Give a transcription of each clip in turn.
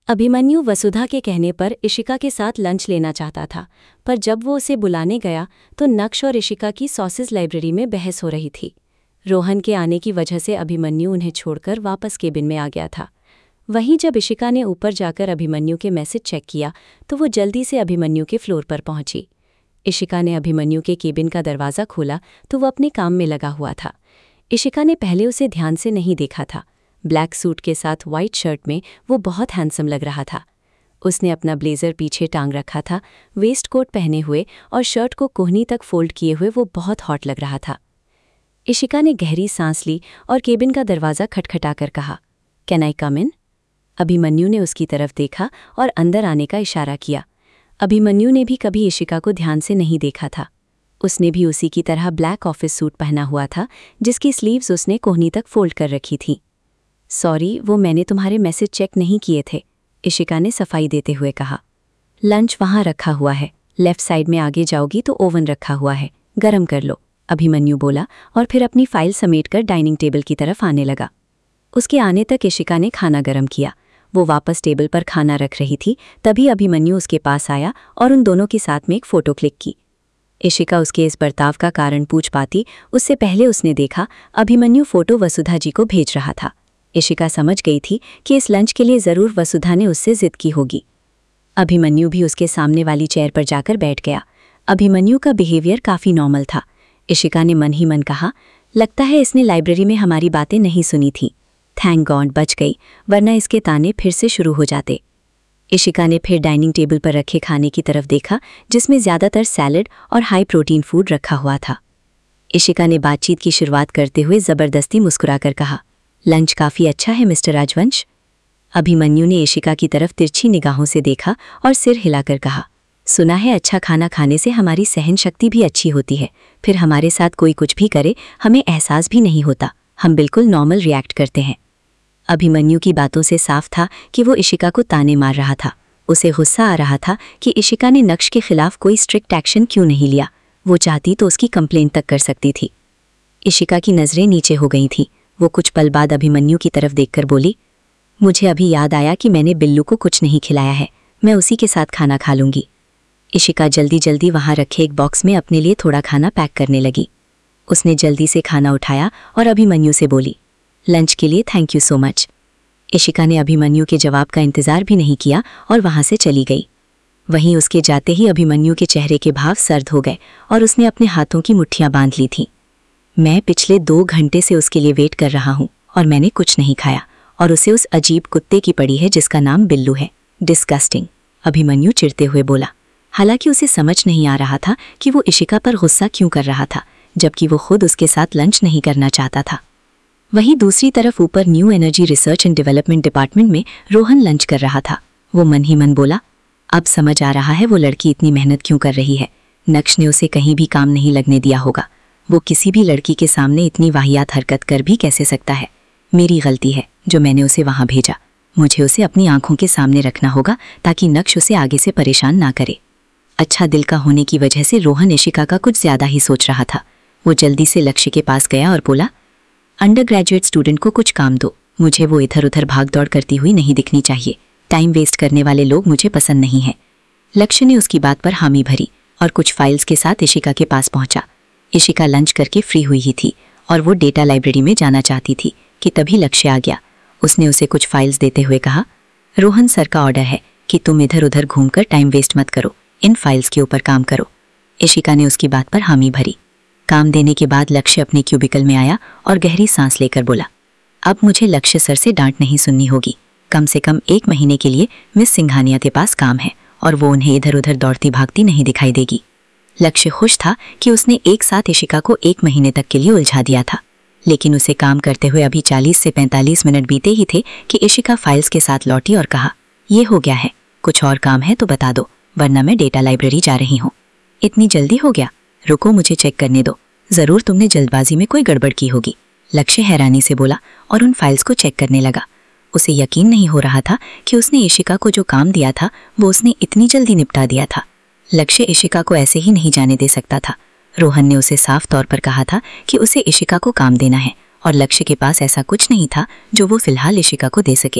अभिमन्यु वसुधा के कहने पर इशिका के साथ लंच लेना चाहता था, पर जब वो उसे बुलाने गया तो नक्श और इशिका की सॉसेज लाइब्रेरी में बहस हो रही थी। रोहन के आने की वजह से अभिमन्यु उन्हें छोड़कर वापस केबिन में आ गया था। वहीं जब इशिका ने ऊपर जाकर अभिमन्यु के मैसेज चेक किया तो वो जल्दी से अभिमन्यु के फ्लोर पर पहुंची। इशिका ने अभिमन्यु के केबिन का दरवाज़ा खोला तो वो अपने काम में लगा हुआ था। इशिका ने पहले उसे ध्यान से नहीं देखा था। ब्लैक सूट के साथ वाइट शर्ट में वो बहुत हैंडसम लग रहा था। उसने अपना ब्लेज़र पीछे टांग रखा था, वेस्ट कोट पहने हुए और शर्ट को कोहनी तक फोल्ड किए हुए वो बहुत हॉट लग रहा था। इशिका ने गहरी सांस ली और केबिन का दरवाज़ा खटखटाकर कहा, कैन आई कम इन? अभिमन्यु ने उसकी तरफ देखा और अंदर आने का इशारा किया। अभिमन्यु ने भी कभी इशिका को ध्यान से नहीं देखा था। उसने भी उसी की तरह ब्लैक ऑफिस सूट पहना हुआ था, जिसकी स्लीव्स उसने कोहनी तक फोल्ड कर रखी थीं। सॉरी, वो मैंने तुम्हारे मैसेज चेक नहीं किए थे, इशिका ने सफाई देते हुए कहा। लंच वहाँ रखा हुआ है, लेफ्ट साइड में आगे जाओगी तो ओवन रखा हुआ है, गरम कर लो, अभिमन्यु बोला और फिर अपनी फाइल समेटकर डाइनिंग टेबल की तरफ आने लगा। उसके आने तक इशिका ने खाना गरम किया। वो वापस टेबल पर खाना रख रही थी, तभी अभिमन्यु उसके पास आया और उन दोनों के साथ में एक फ़ोटो क्लिक की। इशिका उसके इस बर्ताव का कारण पूछ पाती उससे पहले उसने देखा अभिमन्यु फ़ोटो वसुधा जी को भेज रहा था। इशिका समझ गई थी कि इस लंच के लिए ज़रूर वसुधा ने उससे ज़िद की होगी। अभिमन्यु भी उसके सामने वाली चेयर पर जाकर बैठ गया। अभिमन्यु का बिहेवियर काफ़ी नॉर्मल था। इशिका ने मन ही मन कहा, लगता है इसने लाइब्रेरी में हमारी बातें नहीं सुनी थी। थैंक गॉड बच गई, वरना इसके ताने फिर से शुरू हो जाते। इशिका ने फिर डाइनिंग टेबल पर रखे खाने की तरफ देखा, जिसमें ज़्यादातर सैलड और हाई प्रोटीन फूड रखा हुआ था। इशिका ने बातचीत की शुरुआत करते हुए ज़बरदस्ती मुस्कुराकर कहा, लंच काफ़ी अच्छा है मिस्टर राजवंश। अभिमन्यु ने इशिका की तरफ तिरछी निगाहों से देखा और सिर हिलाकर कहा, सुना है अच्छा खाना खाने से हमारी सहन शक्ति भी अच्छी होती है, फिर हमारे साथ कोई कुछ भी करे हमें एहसास भी नहीं होता, हम बिल्कुल नॉर्मल रिएक्ट करते हैं। अभिमन्यु की बातों से साफ था कि वो इशिका को ताने मार रहा था। उसे गुस्सा आ रहा था कि इशिका ने नक्श के खिलाफ कोई स्ट्रिक्ट एक्शन क्यों नहीं लिया। वो चाहती तो उसकी कंप्लेंट तक कर सकती थी। इशिका की नज़रें नीचे हो गई थीं। वो कुछ पल बाद अभिमन्यु की तरफ देखकर बोली, मुझे अभी याद आया कि मैंने बिल्लू को कुछ नहीं खिलाया है, मैं उसी के साथ खाना खा लूँगी। इशिका जल्दी जल्दी वहाँ रखे एक बॉक्स में अपने लिए थोड़ा खाना पैक करने लगी। उसने जल्दी से खाना उठाया और अभिमन्यु से बोली, लंच के लिए thank you so much. Ishika ने अभिमन्यु के जवाब का इंतज़ार भी नहीं किया और वहाँ से चली गई। वहीं उसके जाते ही अभिमन्यु के चेहरे के भाव सर्द हो गए और उसने अपने हाथों की मुट्ठियाँ बांध ली थीं। मैं पिछले 2 घंटे से उसके लिए वेट कर रहा हूँ और मैंने कुछ नहीं खाया, और उसे उस अजीब कुत्ते की पड़ी है जिसका नाम बिल्लू है। डिस्गस्टिंग, अभिमन्यु चिढ़ते हुए बोला। हालांकि उसे समझ नहीं आ रहा था कि वो इशिका पर गुस्सा क्यों कर रहा था, जबकि वो खुद उसके साथ लंच नहीं करना चाहता था। वहीं दूसरी तरफ ऊपर new energy research and development department में रोहन लंच कर रहा था। वो मन ही मन बोला, अब समझ आ रहा है वो लड़की इतनी मेहनत क्यों कर रही है। नक्श ने उसे कहीं भी काम नहीं लगने दिया होगा। वो किसी भी लड़की के सामने इतनी वाहियात हरकत कर भी कैसे सकता है। मेरी गलती है जो मैंने उसे वहाँ भेजा। मुझे उसे अपनी आंखों के सामने रखना होगा ताकि नक्श उसे आगे से परेशान ना करे। अच्छा दिल का होने की वजह से रोहन इशिका का कुछ ज़्यादा ही सोच रहा था। वो जल्दी से लक्ष्य के पास गया और बोला, अंडर ग्रेजुएट स्टूडेंट को कुछ काम दो, मुझे वो इधर उधर भाग दौड़ करती हुई नहीं दिखनी चाहिए। टाइम वेस्ट करने वाले लोग मुझे पसंद नहीं हैं। लक्ष्य ने उसकी बात पर हामी भरी और कुछ फाइल्स के साथ इशिका के पास पहुंचा। इशिका लंच करके फ्री हुई ही थी और वो डेटा लाइब्रेरी में जाना चाहती थी कि तभी लक्ष्य आ गया। उसने उसे कुछ फाइल्स देते हुए कहा, रोहन सर का ऑर्डर है कि तुम इधर उधर घूमकर टाइम वेस्ट मत करो, इन फाइल्स के ऊपर काम करो। इशिका ने उसकी बात पर हामी भरी। काम देने के बाद लक्ष्य अपने क्यूबिकल में आया और गहरी सांस लेकर बोला, अब मुझे लक्ष्य सर से डांट नहीं सुननी होगी। कम से कम 1 महीने के लिए मिस सिंघानिया के पास काम है और वो उन्हें इधर उधर दौड़ती भागती नहीं दिखाई देगी। लक्ष्य खुश था कि उसने एक साथ इशिका को 1 महीने तक के लिए उलझा दिया था, लेकिन उसे काम करते हुए अभी 40 से 45 मिनट बीते ही थे कि इशिका फाइल्स के साथ लौटी और कहा, ये हो गया है, कुछ और काम है तो बता दो, वरना मैं डेटा लाइब्रेरी जा रही हूँ। इतनी जल्दी हो गया? रुको मुझे चेक करने दो, ज़रूर तुमने जल्दबाजी में कोई गड़बड़ की होगी। लक्ष्य हैरानी से बोला और उन फाइल्स को चेक करने लगा। उसे यकीन नहीं हो रहा था कि उसने इशिका को जो काम दिया था वो उसने इतनी जल्दी निपटा दिया था। लक्ष्य इशिका को ऐसे ही नहीं जाने दे सकता था। रोहन ने उसे साफ तौर पर कहा था कि उसे इशिका को काम देना है और लक्ष्य के पास ऐसा कुछ नहीं था जो वो फिलहाल इशिका को दे सके।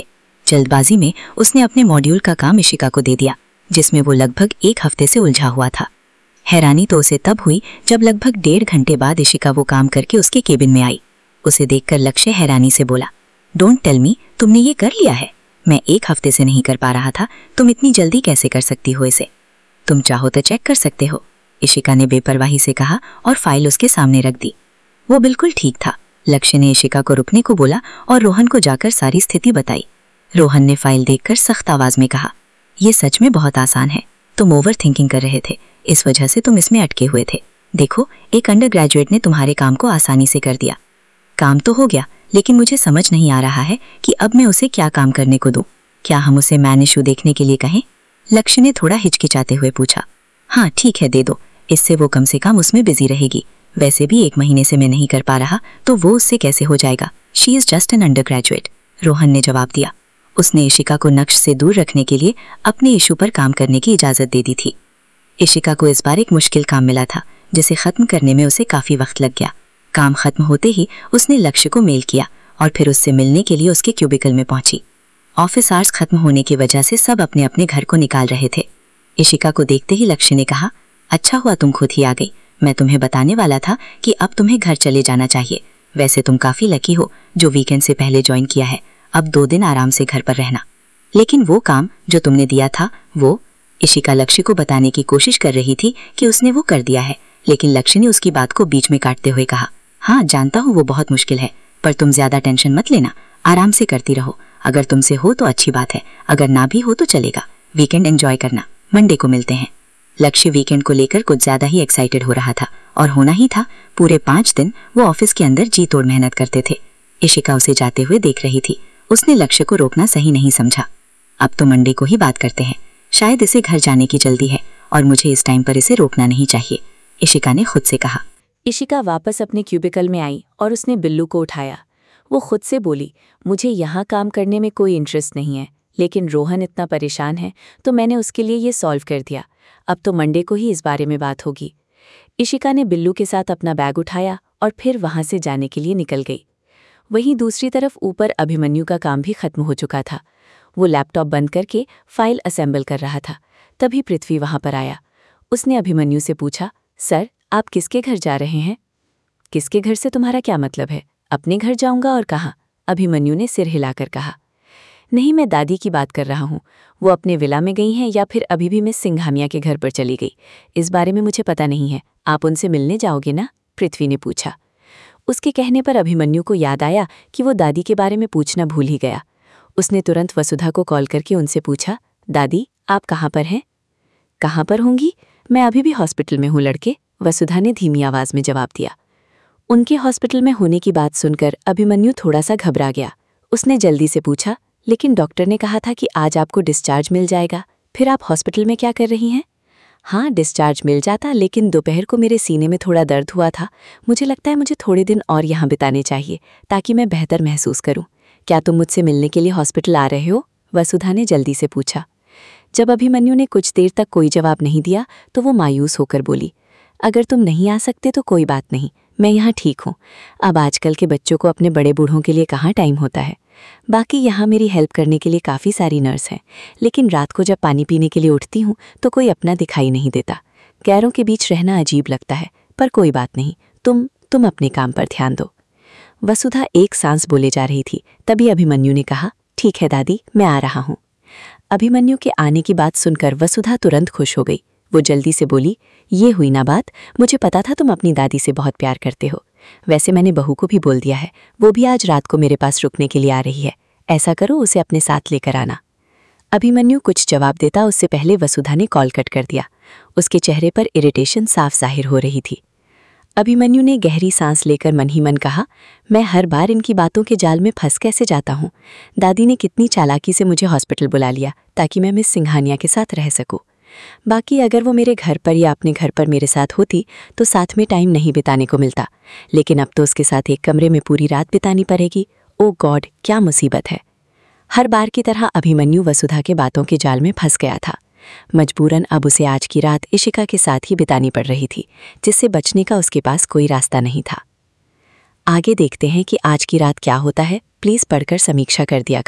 जल्दबाजी में उसने अपने मॉड्यूल का काम इशिका को दे दिया, जिसमें वो लगभग 1 हफ्ते से उलझा हुआ था। हैरानी तो उसे तब हुई जब लगभग 1.5 घंटे बाद इशिका वो काम करके उसके केबिन में आई। उसे देखकर लक्ष्य हैरानी से बोला, डोंट टेल मी, तुमने ये कर लिया है? मैं 1 हफ्ते से नहीं कर पा रहा था, तुम इतनी जल्दी कैसे कर सकती हो इसे? तुम चाहो तो चेक कर सकते हो, इशिका ने बेपरवाही से कहा और फाइल उसके सामने रख दी। वो बिल्कुल ठीक था। लक्ष्य ने इशिका को रुकने को बोला और रोहन को जाकर सारी स्थिति बताई। रोहन ने फाइल देखकर सख्त आवाज में कहा, यह सच में बहुत आसान है, तुम ओवर थिंकिंग कर रहे थे, इस वजह से तुम इसमें अटके हुए थे। देखो, एक अंडर ग्रेजुएट ने तुम्हारे काम को आसानी से कर दिया। काम तो हो गया, लेकिन मुझे समझ नहीं आ रहा है कि अब मैं उसे क्या काम करने को दूं। क्या हम उसे मैन इशू देखने के लिए कहें? लक्ष्य ने थोड़ा हिचकिचाते हुए पूछा। हाँ ठीक है, दे दो, इससे वो कम से कम उसमें बिजी रहेगी। वैसे भी 1 महीने से मैं नहीं कर पा रहा, तो वो उससे कैसे हो जाएगा? She is just an undergraduate, Rohan ने जवाब दिया। उसने इशिका को नक्श से दूर रखने के लिए अपने इशू पर काम करने की इजाजत दे दी थी। इशिका को इस बार एक मुश्किल काम मिला था, जिसे खत्म करने में उसे काफी वक्त लग गया। काम खत्म होते ही उसने लक्ष्य को मेल किया और फिर उससे मिलने के लिए उसके क्यूबिकल में पहुंची। ऑफिस आवर्स खत्म होने की वजह से सब अपने अपने घर को निकाल रहे थे। इशिका को देखते ही लक्ष्य ने कहा, अच्छा हुआ तुम खुद ही आ गई। मैं तुम्हें बताने वाला था कि अब तुम्हें घर चले जाना चाहिए। वैसे तुम काफी लकी हो जो वीकेंड से पहले ज्वाइन किया है। अब 2 दिन आराम से घर पर रहना। लेकिन वो काम जो तुमने दिया था, वो, इशिका लक्ष्य को बताने की कोशिश कर रही थी कि उसने वो कर दिया है, लेकिन लक्ष्य ने उसकी बात को बीच में काटते हुए कहा, हाँ जानता हूँ वो बहुत मुश्किल है, पर तुम ज्यादा टेंशन मत लेना, आराम से करती रहो। अगर तुमसे हो तो अच्छी बात है, अगर ना भी हो तो चलेगा। वीकेंड एंजॉय करना, मंडे को मिलते हैं। लक्ष्य वीकेंड को लेकर कुछ ज्यादा ही एक्साइटेड हो रहा था, और होना ही था। पूरे 5 दिन वो ऑफिस के अंदर जी तोड़ मेहनत करते थे। इशिका उसे जाते हुए देख रही थी। उसने लक्ष्य को रोकना सही नहीं समझा। अब तो मंडे को ही बात करते हैं, शायद इसे घर जाने की जल्दी है और मुझे इस टाइम पर इसे रोकना नहीं चाहिए, इशिका ने खुद से कहा। इशिका वापस अपने क्यूबिकल में आई और उसने बिल्लू को उठाया। वो खुद से बोली, मुझे यहाँ काम करने में कोई इंटरेस्ट नहीं है, लेकिन रोहन इतना परेशान है तो मैंने उसके लिए ये सॉल्व कर दिया। अब तो मंडे को ही इस बारे में बात होगी। इशिका ने बिल्लू के साथ अपना बैग उठाया और फिर वहां से जाने के लिए निकल गई। वहीं दूसरी तरफ ऊपर अभिमन्यु का काम भी खत्म हो चुका था। वो लैपटॉप बंद करके फाइल असेंबल कर रहा था। तभी पृथ्वी वहां पर आया। उसने अभिमन्यु से पूछा, सर आप किसके घर जा रहे हैं? किसके घर से तुम्हारा क्या मतलब है? अपने घर जाऊंगा और कहाँ? अभिमन्यु ने सिर हिलाकर कहा। नहीं, मैं दादी की बात कर रहा हूँ। वो अपने विला में गई हैं या फिर अभी भी मिस सिंघामिया के घर पर चली गई, इस बारे में मुझे पता नहीं है। आप उनसे मिलने जाओगे ना? पृथ्वी ने पूछा। उसके कहने पर अभिमन्यु को याद आया कि वो दादी के बारे में पूछना भूल ही गया। उसने तुरंत वसुधा को कॉल करके उनसे पूछा, दादी आप कहाँ पर हैं? कहाँ पर होंगी? मैं अभी भी हॉस्पिटल में हूँ लड़के, वसुधा ने धीमी आवाज में जवाब दिया। उनके हॉस्पिटल में होने की बात सुनकर अभिमन्यु थोड़ा सा घबरा गया। उसने जल्दी से पूछा, लेकिन डॉक्टर ने कहा था कि आज आपको डिस्चार्ज मिल जाएगा, फिर आप हॉस्पिटल में क्या कर रही हैं? हाँ डिस्चार्ज मिल जाता, लेकिन दोपहर को मेरे सीने में थोड़ा दर्द हुआ था। मुझे लगता है मुझे थोड़े दिन और यहाँ बिताने चाहिए ताकि मैं बेहतर महसूस करूँ। क्या तुम मुझसे मिलने के लिए हॉस्पिटल आ रहे हो? वसुधा ने जल्दी से पूछा। जब अभिमन्यु ने कुछ देर तक कोई जवाब नहीं दिया तो वो मायूस होकर बोली, अगर तुम नहीं आ सकते तो कोई बात नहीं, मैं यहाँ ठीक हूँ। अब आजकल के बच्चों को अपने बड़े बूढ़ों के लिए कहाँ टाइम होता है। बाकी यहाँ मेरी हेल्प करने के लिए काफ़ी सारी नर्स हैं, लेकिन रात को जब पानी पीने के लिए उठती हूँ तो कोई अपना दिखाई नहीं देता। गैरों के बीच रहना अजीब लगता है, पर कोई बात नहीं, तुम अपने काम पर ध्यान दो। वसुधा एक सांस बोले जा रही थी, तभी अभिमन्यु ने कहा, ठीक है दादी, मैं आ रहा हूँ। अभिमन्यु के आने की बात सुनकर वसुधा तुरंत खुश हो गई। वो जल्दी से बोली, ये हुई ना बात, मुझे पता था तुम अपनी दादी से बहुत प्यार करते हो। वैसे मैंने बहू को भी बोल दिया है, वो भी आज रात को मेरे पास रुकने के लिए आ रही है। ऐसा करो, उसे अपने साथ लेकर आना। अभिमन्यु कुछ जवाब देता उससे पहले वसुधा ने कॉल कट कर दिया। उसके चेहरे पर इरिटेशन साफ जाहिर हो रही थी। अभिमन्यु ने गहरी सांस लेकर मन ही मन कहा, मैं हर बार इनकी बातों के जाल में फंस कैसे जाता हूँ। दादी ने कितनी चालाकी से मुझे हॉस्पिटल बुला लिया ताकि मैं मिस सिंघानिया के साथ रह सकूँ। बाकी अगर वो मेरे घर पर या अपने घर पर मेरे साथ होती तो साथ में टाइम नहीं बिताने को मिलता, लेकिन अब तो उसके साथ एक कमरे में पूरी रात बितानी पड़ेगी। ओ गॉड, क्या मुसीबत है। हर बार की तरह अभिमन्यु वसुधा के बातों के जाल में फंस गया था। मजबूरन अब उसे आज की रात इशिका के साथ ही बितानी पड़ रही थी, जिससे बचने का उसके पास कोई रास्ता नहीं था। आगे देखते हैं कि आज की रात क्या होता है। प्लीज़ पढ़कर समीक्षा कर दिया करो।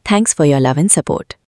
Thanks for your love and support.